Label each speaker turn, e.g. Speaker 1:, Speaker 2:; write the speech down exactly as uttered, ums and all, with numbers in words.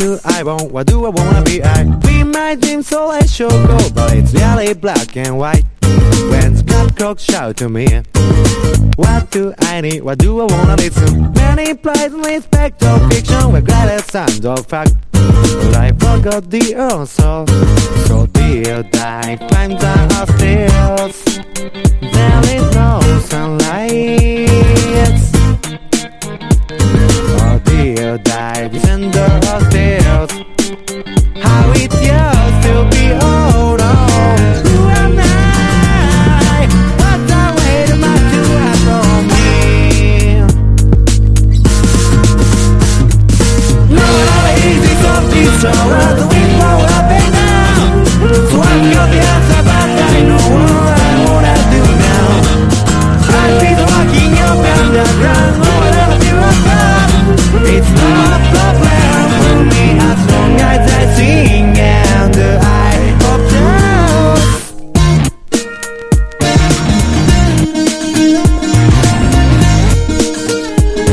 Speaker 1: do I want? What do I wanna be? I be my dream, so I should go, but it's really black and white. When Scott Cook shout to me, what do I need? What do I wanna listen? Many places expect of fiction with greatest sound of fact. But I forgot the answer. So dear, I climb down the stairs. There is no sunlight.